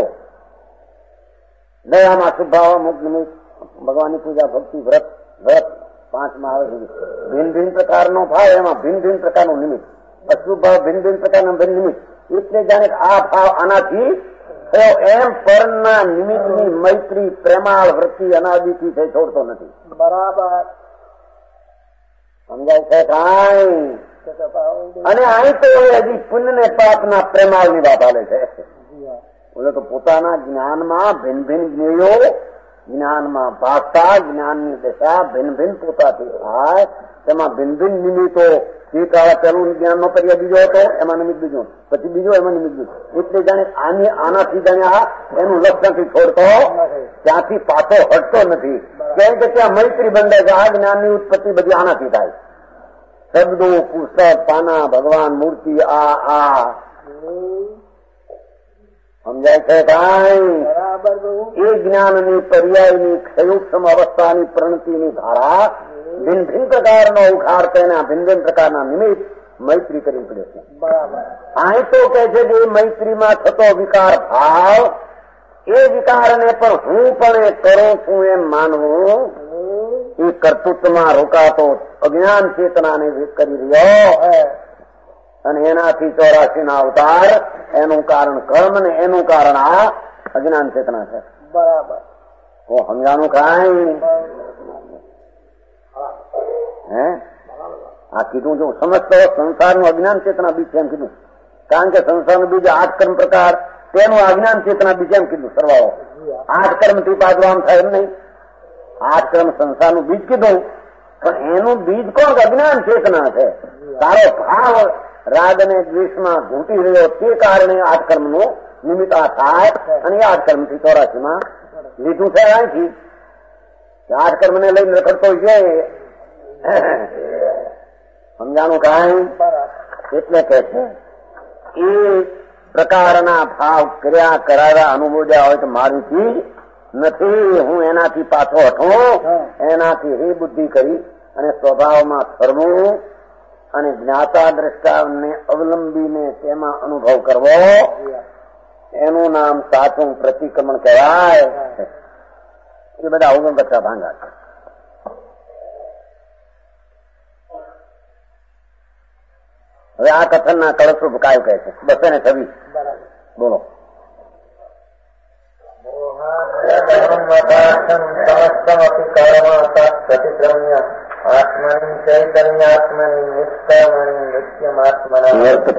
દયામાં શુભ ભાવ અમુક નિમિત્ત, ભગવાનની પૂજા, ભક્તિ, વ્રત 5માં આવે છે. ભિન્ન ભિન્ન પ્રકારનો ભાવ એમાં ભિન્ન ભિન્ન પ્રકારનું નિમિત્ત. અશુભ ભાવ ભિન્ન ભિન્ન પ્રકારના ભિન્ન નિમિત્ત. એટલે જાણે આ ભાવ આનાથી થયો એમ પરના નિમિત્તની મૈત્રી પ્રેમાળ વૃત્તિ અનાદિથી છે, છોડતો નથી. બરાબર સમજાય છે કાંઈ? અને અહીં તો હજી પુણ્ય ને પાપના પ્રેમાળની વાત હાલે છે. બોલે તો પોતાના જ્ઞાનમાં ભિન્ન ભિન્ન જ્ઞેયો, જ્ઞાનમાં ભાષા, જ્ઞાનની દશા ભિન્ન ભિન્ન પોતાથી થાય. તેમાં ભિન્ન ભિન્ન નિમિત્તો. તે કાળે પેલું જ્ઞાનનો પર્યાય બીજો હતો, એમાં નિમિત્ત બીજું, પછી બીજો એમાં નિમિત્ત બીજું. એટલે જાણે આનાથી જાણે એનું લક્ષણથી છોડતો, ત્યાંથી પાછો હટતો નથી. કેમ કે ત્યાં મૈત્રી બંધાય છે. આ જ્ઞાનની ઉત્પત્તિ બધી આનાથી થાય. શબ્દો, પુસ્તક, પાના, ભગવાન, મૂર્તિ, આ સમજાય છે કાંઈ? એ જ્ઞાનની પર્યાયની ક્ષયુક્ષમ અવસ્થાની પ્રણતિની ધારા ભિન્ન ભિન્ન પ્રકારનો ઉખાડ તેના ભિન્ન ભિન્ન પ્રકારના નિમિત્ત મૈત્રી કરી પડે છે. અહીં તો કહે છે કે મૈત્રીમાં થતો વિકાર ભાવ, એ વિકારને પણ હું પણ એ કરું છું એમ માનવું, એ કર્તૃત્વમાં રોકાતો અજ્ઞાન ચેતનાને કરી રહ્યો. અને એનાથી 84 ના અવતાર, એનું કારણ કર્મ ને એનું કારણ આ અજ્ઞાન ચેતના છે. બરાબર. તો સમજાનું કાંઈ? હે આ કીધું જો સમસ્ત સંસારનું અજ્ઞાન ચેતના બીજ છે એમ કીધું. કારણ કે સંસારનું બીજ 8 કર્મ પ્રકાર, તેનું અજ્ઞાન ચેતના બીજ એમ કીધું. સરવાળો 8 કર્મથી પાછું આમ થાય એમ નહીં. 8 કર્મ સંસારનું બીજ કીધું, પણ એનું બીજ કોણ? અજ્ઞાન ચેતના છે. તારો ભાવ રાગ અને દ્વેષમાં ઘૂંટી રહ્યો, તે કારણે 8 કર્મનું નિમિત્ત આ થાય. અને 8 કર્મથી 84માં લીધું છે. અહીંથી 8 કર્મને લઈને રખડતો છે. સમજાણું કાંઈ? એટલે કે છે એ પ્રકારના ભાવ કર્યા કરાવ્યા અનુભવ્યા હોય તો મારીથી નથી. હું એનાથી પાછો હટું, એનાથી હે બુદ્ધિ કરી અને સ્વભાવમાં ફરવું અને જ્ઞાતા દ્રષ્ટાને અવલંબીને તેમાં અનુભવ કરવો, એનું નામ સાચું પ્રતિક્રમણ કહેવાય. એ બધા અવગણ બધા ભાંગા છે. હવે આ કથનના કળસ્વરૂપ કાયું કહે છે? 226. બોલો. પ્રતિક્રમ્ય આત્મની ચૈતન્યાત્મની નિષ્કર્મણી નિત્યમાત્મના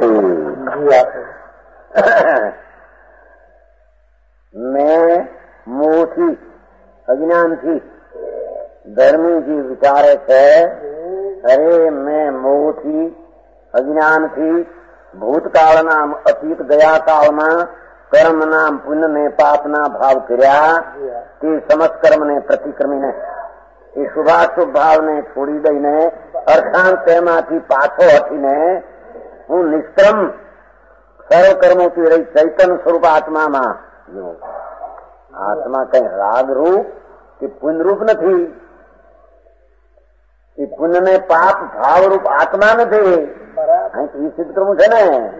મેં મોહથી, અજ્ઞાનથી, ધર્મીથી વિચારે છે. અરે મેં મોહથી, અજ્ઞાનથી ભૂતકાળના અતીત ગયા કાળમાં કર્મના પુણ્ય ને પાપના ભાવ કર્યા. તે સમસ્ત કર્મને પ્રતિક્રમીને એ શુભાશુભ ભાવને છોડી દઈને અર્થાંત તેમાંથી પાછો હટીને હું નિષ્ક્રમ સર્વ કર્મોથી રહી ચૈતન્ય સ્વરૂપ આત્મામાં જો. આત્મા કઈ રાગરૂપ કે પુણ્યરૂપ નથી. એ પુણ્ય ને પાપ ભાવરૂપ આત્મા નથી. અહીં સિદ્ધ કરવું છે ને,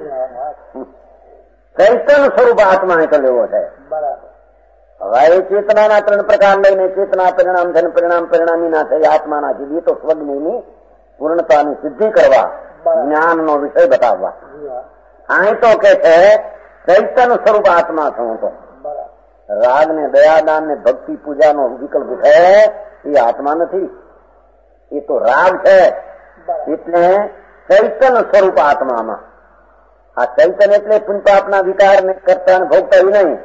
ચૈતન્ય સ્વરૂપ આત્મા અહીં તો લેવો છે. હવે એ ચેતનાના 3 પ્રકાર લઈને ચેતના પરિણામ ધન પરિણામ પરિણામી ના થઈ આત્માના જુદી તો સ્વજ્ઞની પૂર્ણતાની સિદ્ધિ કરવા, જ્ઞાનનો વિષય બતાવવા. અહીં તો કે છે ચૈતન્ય સ્વરૂપ આત્મા છું તો. રાગ ને દયાદાન ને ભક્તિ પૂજાનો વિકલ્પ છે એ આત્મા નથી, એ તો રાગ છે. એટલે ચૈતન્ય સ્વરૂપ આત્મામાં આ ચૈતન્ય એટલે પુણ્યપાપના વિકાર ને કરતા ને ભોગતા એ નહીં.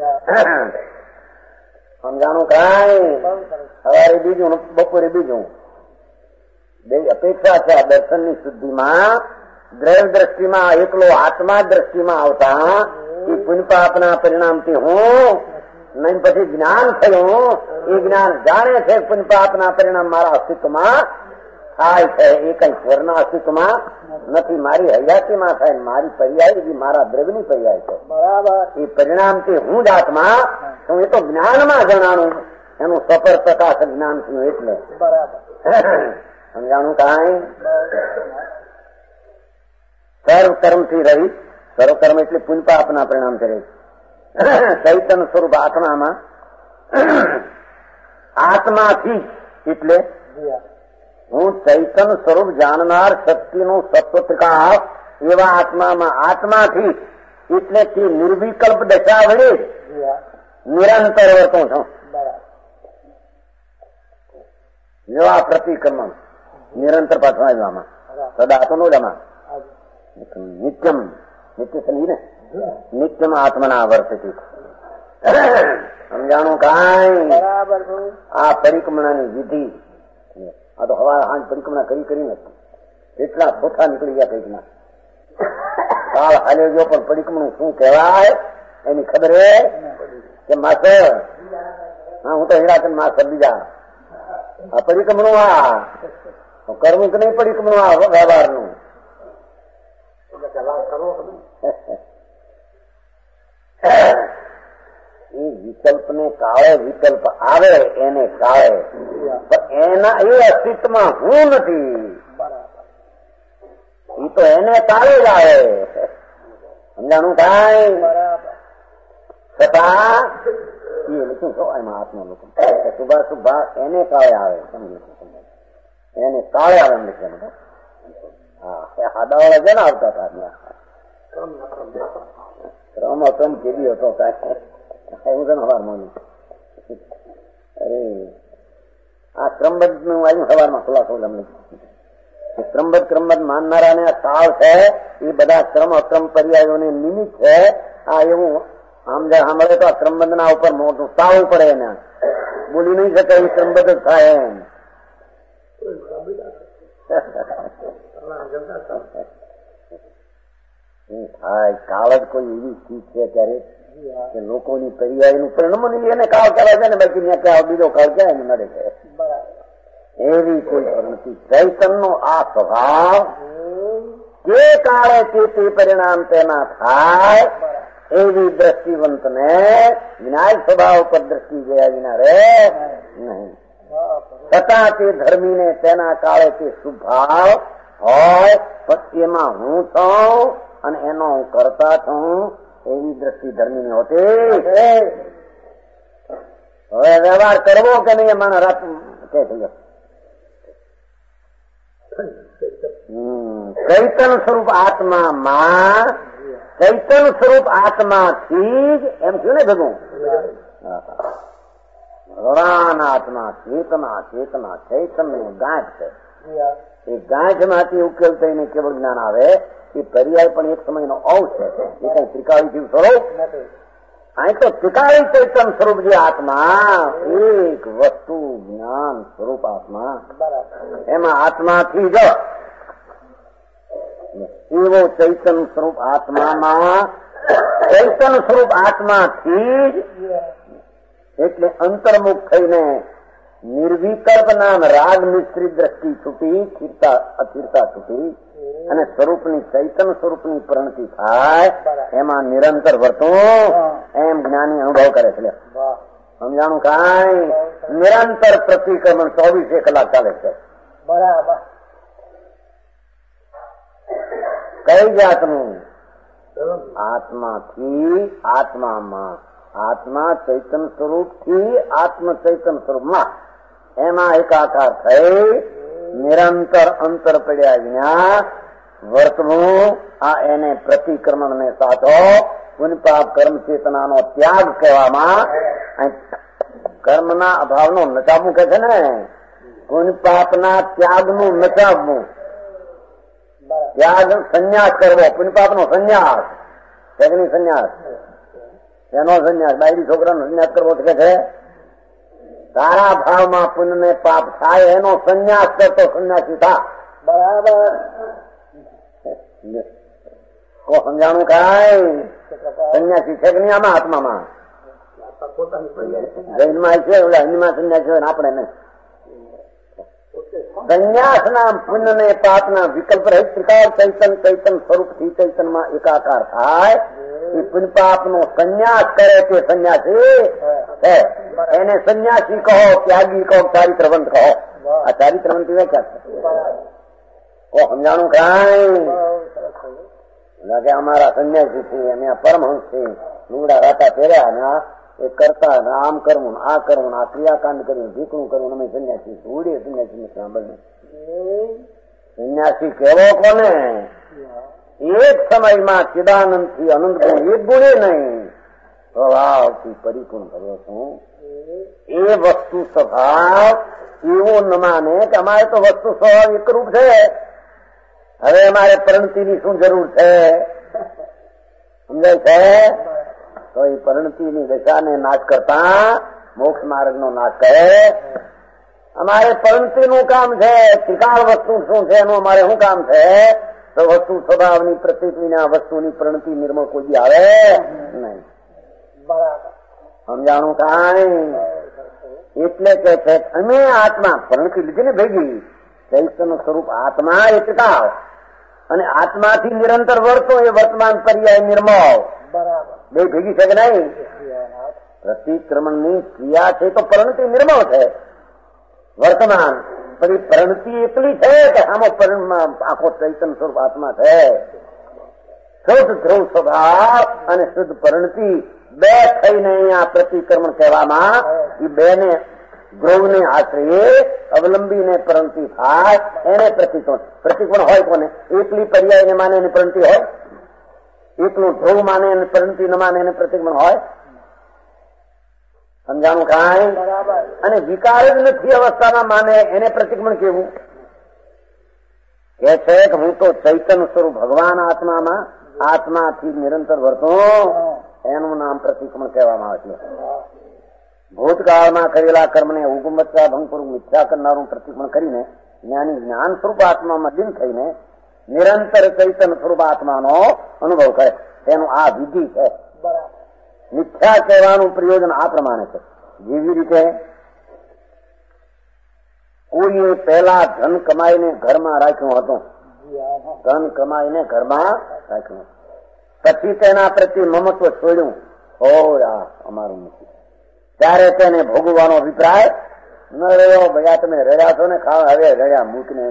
સમજાણું કાંઈ? સવારે બીજું, બપોરે બીજું. બે અપેક્ષા છે આ દર્શનની શુદ્ધિમાં. દ્રવ્ય દ્રષ્ટિમાં એકલો આત્મા દ્રષ્ટિમાં આવતા એ પુણ્યપાપના પરિણામથી હું નહીં પછી જ્ઞાન થયું. એ જ્ઞાન જાણે છે પુણ્યપાપના પરિણામ મારા અસ્તિત્વમાં થાય છે. એ કઈ સ્વરના અસ્તિત્વમાં નથી, મારી હયાતીમાં થાય. મારી પર્યાય મારા દ્રવ્યની પર્યાય છે. બરાબર. એ પરિણામથી હું જ આત્મા છું. એ તો જ્ઞાનમાં જણાનું એનું સફર પ્રકાશ જ્ઞાન થયું એટલે. બરાબર. સમજાણું કાંઈ? સર્વ કર્મથી રહી, સર્વ કર્મ એટલે પુણ્ય પાપના પરિણામ કરે. ચૈતન સ્વરૂપ આત્મામાં આત્માથી એટલે હું ચૈતન સ્વરૂપ જાણનાર શક્તિનું સત્વ ત્રિકાશ એવા આત્મામાં આત્માથી એટલે કે નિર્વિકલ્પ દશા વડે નિરંતર વર્તું છું. જેવા પ્રતિક્રમણ નિરંતર પાછું આવવામાં સદા તો નોડામાં નિત્યમ નિત્ય સલી ને નિત્યમ આત્મના વર્તતી. સમજાણું કાંઈ? આ પરિક્રમણાની વિધિ આ તો હવા હાંજ પરિક્રમણા કરીને એટલા ખોટા નીકળી ગયા કઈક ના કાળ હાલે ગયો પણ પરિક્રમણ શું કહેવાય એની ખબર હે કે માસ્ટર? હા, હું તો હીરાચંદ માસ્ટર બીજા આ પરિક્રમણું આ કરવું કે નહીં? પરિક્રમણું આ વ્યવહારનું એ વિકલ્પ ને કાળે વિકલ્પ આવે એને કાળે પણ એના એ અસ્તિત્વમાં હું નથી. એ તો એને કાળે જ આવે. સમજાણું કાંઈ? છતાં એ લખ્યું છો એમાં આત્મા લોકો શુભા શુભા એને કાળે આવે. એને કાળે આવે એમ લખ્યું. હા, હાદાવાળા છે ને આવતા હતા ક્રમ અક્રમ કેવી હતો કાંઈ એવું છે ને સવારમાં. અરે આ ક્રમબદ્ધ નું આવ્યું સવારમાં ખુલાસો અમને. ક્રમબદ્ધ માનનારા ને આ કાળ છે એ બધા ક્રમ અક્રમ પર્યાયોને નિમિત્ત છે. આ એવું આમ સાંભળે તો આ ક્રમબદ્ધ ના ઉપર મોટું સાવવું પડે એને બોલી નહીં શકે એ ક્રમબદ્ધ જ થાય એમ. થાય કાળ જ કોઈ એવી ચીજ છે ત્યારે કે લોકોની પર્યાયનું પરિણામ એને કાળ કરે છે ને બાકી ત્યાં ક્યાં બીજો કાળ ક્યાં એને નડે છે એવી કોઈ નથી. ચૈતનનો આ સ્વભાવ જે કાળે તે પરિણામ તેના થાય એવી દ્રષ્ટિવંતને વિનાયક સ્વભાવ પર દ્રષ્ટિ ગયા વિના રે નહીં. છતાં તે ધર્મીને તેના કાળે તે સુભાવ હોય પછી એમાં હું છું અને એનો હું કરતા છું એવી દ્રષ્ટિ ધર્મીની હોતી. હવે વ્યવહાર કરવો કે નહીં એમાં રાત કે ચૈતન સ્વરૂપ આત્મામાં ચૈતન સ્વરૂપ આત્માથી જ એમ થયું ને ભેગું ભગવાન આત્મા ચેતના ચેતના ચૈતન નું ગાંઠ છે. એ ગાંઠ માંથી ઉકેલ થઈને કેવળ જ્ઞાન આવે. એ પર્યાય પણ એક સમયનો અંશ છે. એ કઈ ત્રિકાળી જીવ સ્વરૂપ અહીં તો ત્રિકાળી ચૈતન સ્વરૂપ જે આત્મા એક વસ્તુ જ્ઞાન સ્વરૂપ આત્મા એમાં આત્માથી જ એવો ચૈતન સ્વરૂપ આત્મામાં ચૈતન સ્વરૂપ આત્માથી જ એટલે અંતર્મુખ થઈને નિર્વિકલ્પ નામ રાગ મિશ્રિત દ્રષ્ટિ છૂટી અસ્થિરતા છૂટી અને સ્વરૂપની ચૈતન સ્વરૂપની પરિણતિ થાય એમાં નિરંતર વર્તું એમ જ્ઞાની અનુભવ કરે છે. સમજાણું કાંઈ? નિરંતર પ્રતિક્રમણ 24 કલાક ચાલે છે. બરાબર. કઈ જાતનું? આત્માથી આત્મામાં આત્મા ચૈતન સ્વરૂપથી આત્મ ચૈતન સ્વરૂપમાં એમાં એકાકાર થઈ નિરંતર અંતર પડ્યા વિના વર્તવું આ એને પ્રતિક્રમણ ને સાચો પુણ્યપાપ કર્મ ચેતનાનો ત્યાગ કહેવામાં. કર્મના અભાવનો નચાવવું કે છે ને પુણ્યપાપના ત્યાગનું નચાવવું. ત્યાગ સંન્યાસ કરવો પુણ્યપાપનો સંન્યાસ ત્યાગની સંન્યાસ એનો સંન્યાસ બાયડી છોકરાનો સંન્યાસ કરવો કે છે તારા ભાવમાં પુણ્ય ને પાપ થાય એનો સંન્યાસ કરતો સંન્યાસી થા. બરાબર. કો સમજાણું કાંઈ? સંન્યાસી છે કે નહીં આમાં આત્મામાં? જૈનમાં છે હિન્દમાં સંન્યાસી હોય ને આપણે નહીં. સંન્યાસના પુણ્ય ને પાપના વિકલ્પ રહિત ત્રિકાળ ચૈતન સ્વરૂપથી ચૈતનમાં એકાકાર થાય એ પુણ્ય પાપનો સંન્યાસ કરે તે સંન્યાસી છે. એને સંન્યાસી કહો ત્યાગી કહો ચારિત્રવંત કહો આ ચારિત્રવંતી વ્યાખ્યા છે. સમજાણું કાંઈ કે અમારા સંન્યાસી છે, અમે આ પરમહંસ છે, લુગડા રાતા પહેર્યા ને એ કરતા ને આમ કરવું આ કરવું આ ક્રિયાકાંડ કર્યું ઢીકણું કરવું અમે સંન્યાસી ઉડીએ સંન્યાસી સાંભળને. સંન્યાસી કેવો કોને? એક સમયમાં ચિદાનંદ થી અનંત ગુણ એક ગુણે નહીં સ્વભાવથી પરિપૂર્ણ કર્યો છું. એ વસ્તુ સ્વભાવ એવું ન માને કે અમારે તો વસ્તુ સ્વભાવ એકરૂપ છે, હવે અમારે પરિણતિની શું જરૂર છે? સમજાય છે? તો એ પરિણતિની દશાને નાશ કરતા મોક્ષ માર્ગ નો નાશ કરે. અમારે પરિણતિનું કામ છે, ત્રિકાળ વસ્તુ શું છે એનું અમારે શું કામ છે? તો વસ્તુ સ્વભાવની પ્રતીક વિના વસ્તુની પરિણતિ નિર્મળ કોઈ આવે નહીં. બરાબર સમજાણું કાંઈ? એટલે કે છે અમે આત્મા પરિણતિ લીધી ને ભેગી ચૈતન્ય સ્વરૂપ આત્મા એ ત્રિકાળ અને આત્માથી નિરંતર વર્તો એ વર્તમાન પર્યાય નિર્મળ. બરાબર બે ભેગી છે કે નહીં? પ્રતિક્રમણની ક્રિયા છે તો પરિણતિ નિર્મળ છે વર્તમાન, પછી પરિણતિ એટલી છે કે આમાં આખો ચૈતન્ય સ્વરૂપ આત્મા છે. શુદ્ધ ધ્રુવ સ્વભાવ અને શુદ્ધ પરિણતિ બે થઈને અહીંયા પ્રતિક્રમણ કહેવામાં એ બે ને ધ્રુવ ને આશ્રય અવલંબીને પરિણતિ થાય એને પ્રતિક્રમણ. પ્રતિક્રમણ હોય કોને? એકલી પર્યાય ને માને એની પરિણતિ હોય, એકલું ધ્રુવ માને એને પરિણતિ ન માને એને પ્રતિક્રમણ હોય. સમજાણું કાંઈ? અને વિકાર જ નથી અવસ્થાના માને એને પ્રતિક્રમણ કેવું? કે છે કે હું તો ચૈતન્ય સ્વરૂપ ભગવાન આત્મામાં આત્માથી નિરંતર વર્તું એનું નામ પ્રતિક્રમણ કહેવામાં આવે છે. ભૂતકાળમાં કરેલા કર્મને ઉગમત્તા ભંગપૂર્વક મિથ્યા કરનારું પ્રતિક્રમણ કરીને જ્ઞાની જ્ઞાન સ્વરૂપ આત્મામાં લીન થઈને નિરંતર ચૈતન્ય સ્વરૂપ આત્માનો અનુભવ કરે તેનું આ વિધિ છે. મિથ્યા કહેવાનું પ્રયોજન આ પ્રમાણે છે. જેવી રીતે કોઈએ પહેલા ધન કમાઈને ઘરમાં રાખ્યું હતું, ધન કમાઈને ઘરમાં રાખ્યું, પછી તેના પ્રત્યે મમત્વ છોડ્યું, અમારું નથી, ત્યારે તેને ભોગવવાનો અભિપ્રાય ન રહ્યો. ભયા તમે રડ્યા છો ને ખાવ, હવે રડ્યા મૂકીને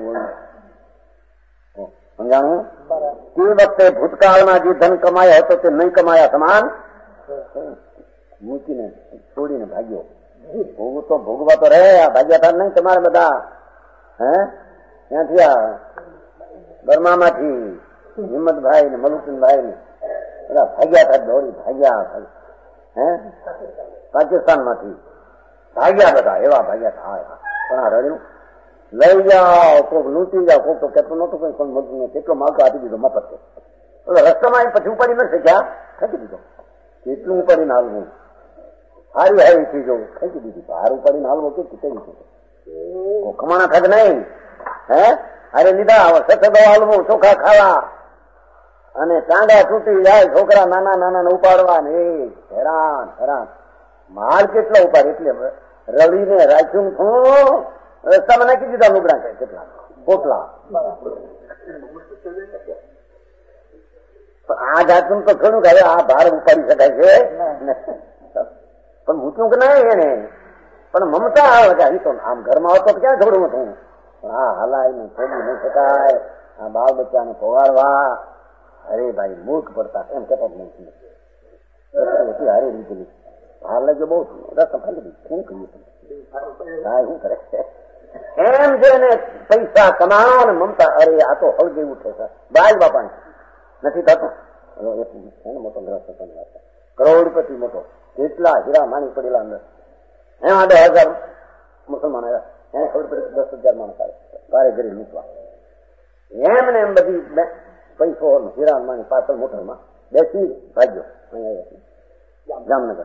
સમજાણું? તે વખતે ભૂતકાળમાં જે ધન કમાયો હતો તે નહીં કમાયા સમાન મૂકીને છોડીને ભાગ્યો. ભોગવું તો ભોગવા તો રહે, આ ભાગ્યા તાર નહીં તમારે બધા. ત્યાંથી આ બર્મામાંથી હિંમતભાઈ ને મલુકભાઈ ને બધા ભાગ્યા હતા, દોડી ભાગ્યા. પાકિસ્તાન માંથી ભાગ્યા બધા, એવા ભાગ્યા હતા. પણ આ રડ્યું લઈ જાઓ, કોઈક લૂંટી જાઓ, કોઈક તો કેટલું નતું કઈ પણ મળતું, કેટલો માગતો આપી દીધો મફત. રસ્તામાં પછી ઉપાડી નથી શક્યા, ખેંચી દીધો. કેટલું ઉપાડીને હાલવું, હારી હારી થઈ જવું, ખેંચી દીધી. હાર ઉપાડીને હાલવો કે કમાણા થક નહીં. અરે લીધા સખદો હાલવું, ચોખા ખાવા અને ટાંગા તૂટી જાય, છોકરા નાના નાના ઉપાડવા ને હેરાન હેરાન. માલ કેટલા ઉપાડ, એટલે રડીને રાખ્યું છું, રસ્તામાં નાખી દીધા લુગડા છે કેટલા પોટલા. આ જાતનું તો થોડુંક હવે આ ભાર ઉપાડી શકાય છે, પણ મૂક્યું કે નહીં એને. પણ મમતા આવે કે તો આમ ઘરમાં આવતો ક્યાં છોડવું હતું, પણ આ હલાઈને છોડી નહીં શકાય. આ બાળ બચ્ચાને પવાડવા, અરે ભાઈ મૂર્ખ પડતા એમ કહેતા જ નહીં. હારી લીધેલી ભાર લાગ્યો બહુ રસ ખાલી શું કર્યું, શું કરે એમ છે ને. પૈસા કમાવા ને મમતા, અરે આ તો હળગી ઉઠે છે બાઈ બાપા નથી થતો. મોટો ગ્રસ્ત કરોડપતિ મોટો, કેટલા હીરા માની પડેલા અંદર. એમાં 10,000 મુસલમાન આવ્યા, એને ખબર પડી 10,000 માણસ આવે વારે ઘડી મૂકવા. એમ ને એમ બધી પૈસો હીરા માની પાછળ મોટરમાં બેસી ભાગ્યો જામનગર.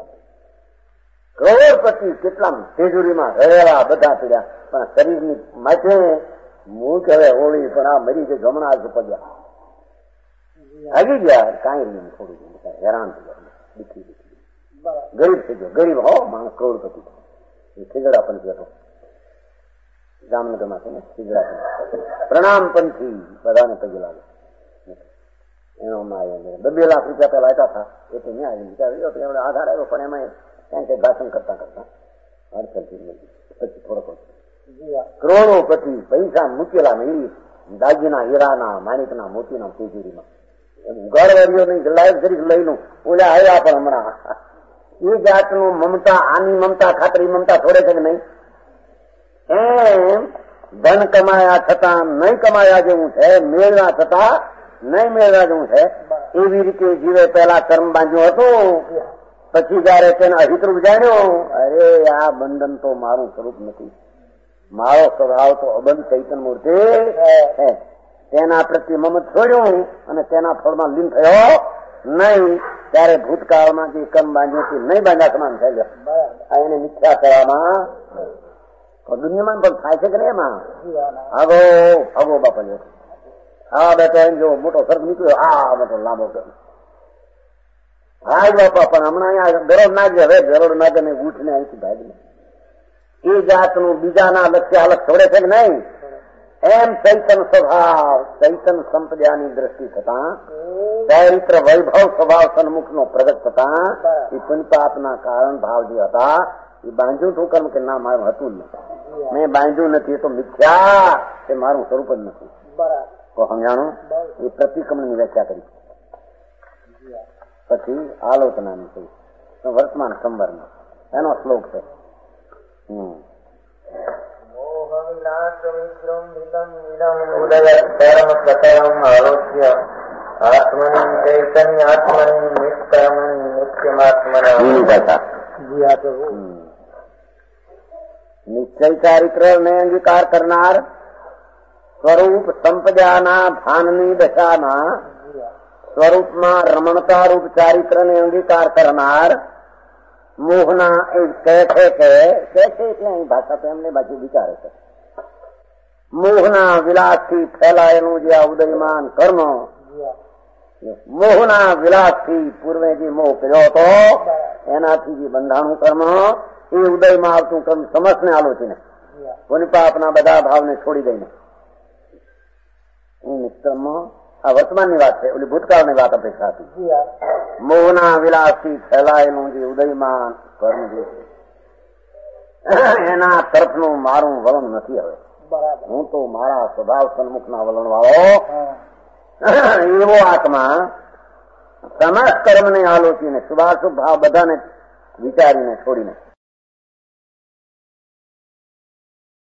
કરોડપતિ કેટલા તેજુરીમાં રહેલા બધા પીડ્યા, પણ શરીરની માથે મૂક હવે હોળી, પણ આ મરી ગઈ ગમણા જ પડ્યા, ભાગી ગયા. કાંઈ નહીં, થોડું હેરાન થઈ ગયા, દીખી દીખી ગરીબ થઈ ગયો. ગરીબ હો માણસ કરોડપતિ. ખીજડા પણ બેઠો જામનગરમાં છે ને, ખીજડા પ્રણામ પંથી બધાને પગે લાગે. એનો 2 લાખ રૂપિયા પેલા આપ્યા હતા, એ તો ન્યાય વિચાર્યો તો એમણે આધાર આવ્યો, પણ એમાં ક્યાં કઈ ભાષણ કરતા કરતા અડચણ પછી થોડોક કરોડોપતિ પૈસા મૂકેલા નહીં, દાગીના હીરાના માણિકના મોતીના તિજોરીમાં ઉગાડવારીઓ નહીં, લાયક તરીકે લઈ લઉં ઓલા આવ્યા પણ હમણાં એ જાતનું મમતા, આની મમતા ખાતરી મમતા થોડે છે કે નહીં? એમ ધન કમાયા છતાં નહીં કમાયા જેવું છે, મેળવા છતાં નહીં મેળવા જેવું છે. એવી રીતે જીવે પહેલા કર્મ બાંધ્યું હતું, પછી જયારે તેને અહિતરૂપ જાણ્યો, અરે આ બંધન તો મારું સ્વરૂપ નથી, મારો સ્વભાવ તો અબંધ ચૈતન મૂર્તિ, તેના પ્રત્યે મમત છોડ્યું અને તેના ફળમાં લીન થયો નહીં. ત્યારે ભૂતકાળમાં જે કર્મ બાંધ્યું નહીં બાંધ્યા સમાન થઈ ગયો. એને મિથ્યા કરવામાં દુનિયામાં પણ થાય છે કે નહીં? એમાં આગો આગો બાપા લ્યો આ બેઠો એમ જો મોટો સર્ગ નીકળ્યો, આ મોટો લાંબો કર્યો. હા બાપા, પણ હમણાં અહીંયા ગરોડ નાખજે, હવે ગરોડ નાખે ને ઉઠને અહીંથી ભાગને એ જાતનું બીજાના લક્ષ્ય અલગ છોડે છે કે નહીં? એમ ચૈતન સ્વભાવ, ચૈતન સંપદાની દ્રષ્ટિ થતા, ચારિત્ર વૈભવ સ્વભાવ સન્મુખ નો પ્રગટ થતા, એ પુણ્યપાપના કારણ ભાવ જે હતા એ બાંધ્યું હતું કર્મ કે ના મારું હતું જ નથી, મેં બાંધ્યું નથી, એ તો મિથ્યા, એ મારું સ્વરૂપ જ નથી. તો સમજાણું? એ પ્રતિક્રમણની વ્યાખ્યા કરી. પછી આલોચનાની થઈ વર્તમાન સંવરમાં એનો શ્લોક છે. આલોચ્ય આત્મની ચૈતન્ય આત્મની નિષ્કર્મણી નિત્યમાત્મના નિશ્ચય ચારિત્ર ને અંગીકાર કરનાર, સ્વરૂપ સંપદાના ભાનની દશાના સ્વરૂપમાં રમણતા રૂપ ચારિત્ર ને અંગીકાર કરનાર, મોહના એ કહે છે કે એટલે અહીં ભાષા તો એમને બાજુ વિચારે છે, મોહના વિલાસથી ફેલાયેલું જે આ ઉદયમાન કર્મ, મોહના વિલાસથી પૂર્વે જે મોહ કર્યો હતો એનાથી જે બંધાણું કર્મ, એ ઉદયમાં આવતું કર્મ સમસ્તને આલોચીને પુણ્યપાપના બધા ભાવને છોડી દઈને નિષ્કર્મ. આ વર્તમાનની વાત છે, ઓલી ભૂતકાળની વાત અપેક્ષા હતી. મોહના વિલાસથી ફેલાયેલું જે ઉદયમાન કર્મ જે છે એના તરફનું મારું વલણ નથી. હવે હું તો મારા સ્વભાવ સન્મુખના વલણ વાળો એવો આત્મા સમસ્ત કર્મને આલોચીને શુભાશુભ ભાવ બધાને વિચારીને છોડીને